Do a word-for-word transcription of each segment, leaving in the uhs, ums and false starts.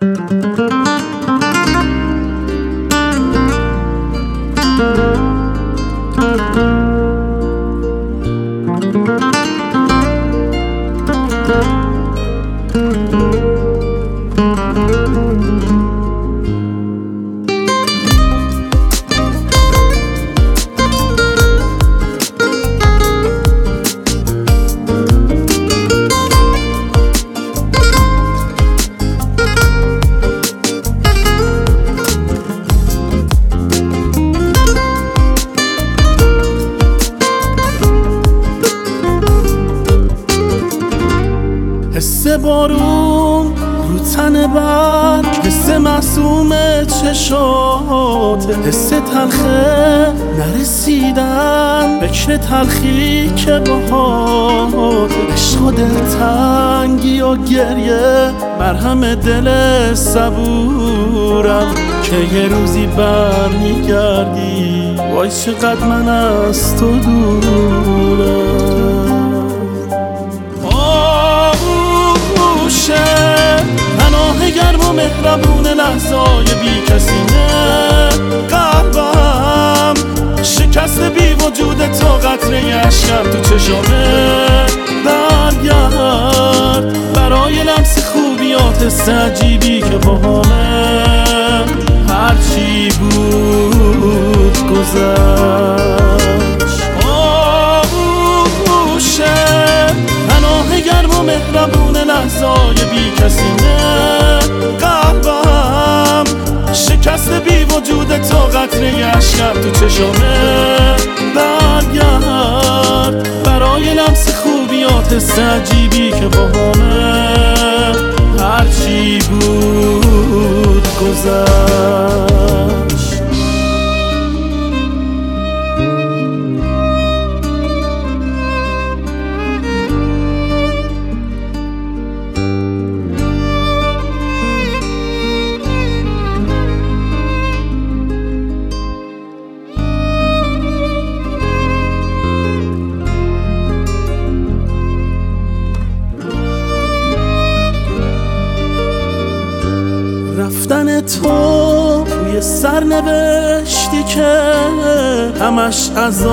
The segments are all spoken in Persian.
حس بارون رو تن برگ، حس معصوم چشات، حس تلخه نرسیدن، فکر تلخی که باهات، عشق و دلتنگی و گریه، مرهم دل صبورم که یه روزی برمیگردی. وای چقدر من از تو دورم. پناه گرم و مهربون لحظای بی کسینه، قلبم شکست بی وجود تو، قطره اشکم تو چشامه. برگرد برای لمس خوبیات حس عجیبی که باهامه، هرچی بود گذشت. آغوشه پناه گرم و مهربون لحظای بی کسینه، قلبم شکست بی وجود تو، قطره اشکم تو چشامه. برگرد برای لمس خوبیات حس عجیبی که باهامه، هرچی بود گذشت. رفتن تو توی سرنوشتی که همش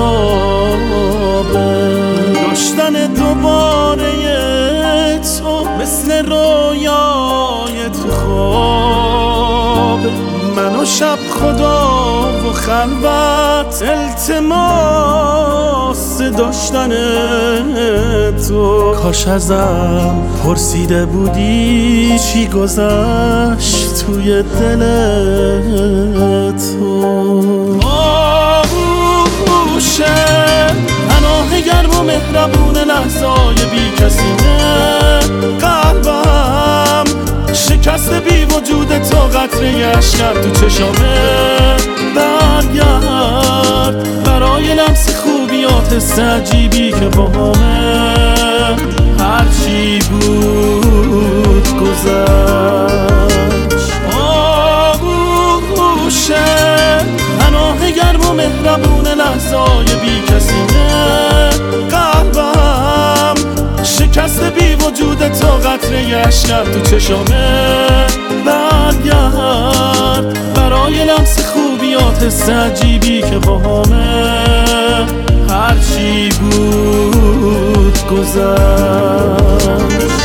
عذابه، داشتن دوباره تو مثل رویای تو خوابه. من و شب خدا و خلوت، التماس داشتن تو. کاش ازم پرسیده بودی چی گذشت توی دل تو. آغوشه پناه گرم و مهربون لحظای بی کسینه، قلبم شکست بی وجود تو، قطره اشکم تو چشامه. برگرد برای لمس خوبیات حس عجیبی که باهامه، هرچی بود گذشت. آغوشه پناه گرم و مهربون لحظای بی کسینه، قلبم شکست بی وجود تو، قطره اشکم تو چشامه. برگرد برای لمس خوبیات حس عجیبی که باهامه، هرچی بود گذشت.